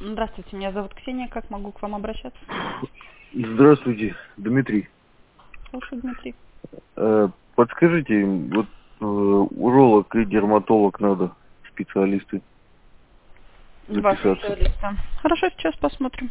Здравствуйте, меня зовут Ксения. Как могу к вам обращаться? Здравствуйте, Дмитрий. Слушаю, Дмитрий. Подскажите, вот уролог и дерматолог надо, специалисты, Два записаться. специалиста. Хорошо, сейчас посмотрим.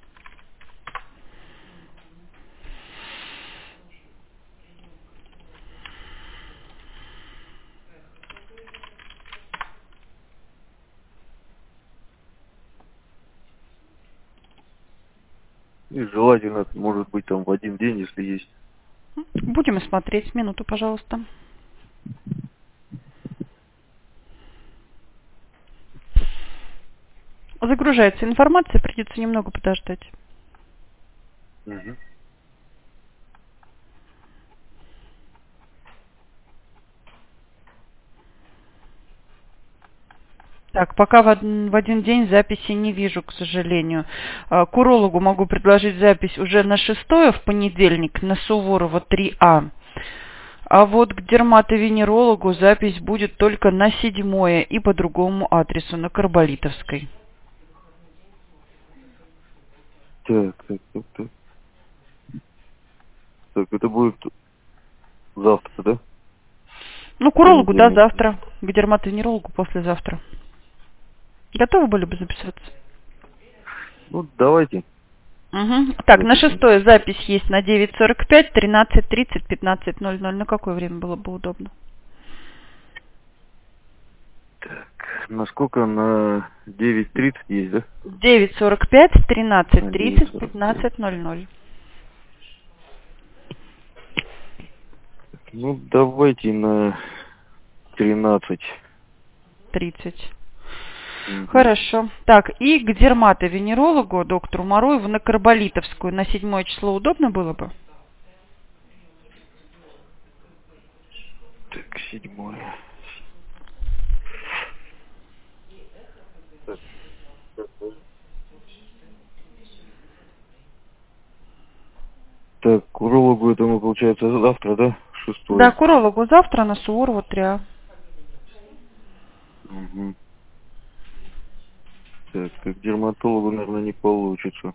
И желательно, может быть, там в один день, если есть. Будем смотреть. Минуту, пожалуйста. Загружается информация, придется немного подождать. Мгм. Так, пока в один день записи не вижу, к сожалению. К урологу могу предложить запись уже на 6 в понедельник на Суворова 3А. А вот к дерматовенерологу запись будет только на 7 и по другому адресу, на Карболитовской. Так. Так, это будет завтра, да? Ну, к урологу, да, Понедельник. завтра. К дерматовенерологу послезавтра. Готовы были бы записаться? Ну, давайте Угу. Так, на запишем. 6 запись есть на 9:45, 13:30, 15:00. На какое время было бы удобно? Так, насколько на 9:30 есть, да? 9:45, На 13:30, 9:45. 15:00. Ну, давайте на 13. 30. Мгм. Хорошо. Так, и к дерматовенерологу, доктору Маруеву, на Карболитовскую на 7 число удобно было бы? Так, 7. Так, к урологу это мы, получается, завтра, да? Да, 6. к урологу завтра на Суворова 3А. Угу. Так, к дерматологу, наверное, не получится.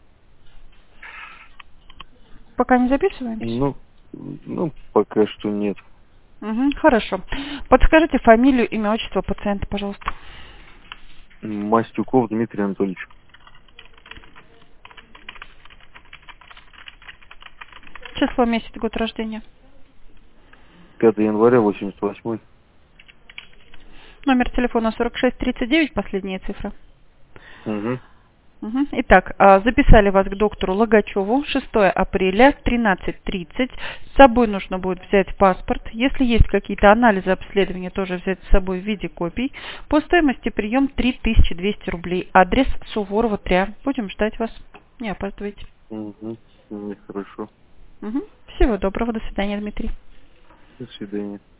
Пока не записываемся? Ну, пока что нет. Угу, хорошо. Подскажите фамилию, имя, отчество пациента, пожалуйста. Мастюков Дмитрий Анатольевич. Число, месяц, год рождения. 5 января 88. Номер телефона 4639, последняя цифра. Угу. Мгм. Итак, записали вас к доктору Логачеву 6 апреля 13:30. С собой нужно будет взять паспорт. Если есть какие-то анализы, обследования, тоже взять с собой в виде копий. По стоимости прием 3200 рублей. Адрес Суворова 3А. Будем ждать вас. Не опаздывайте. Угу. Хорошо. Мгм. Всего доброго. До свидания, Дмитрий. До свидания.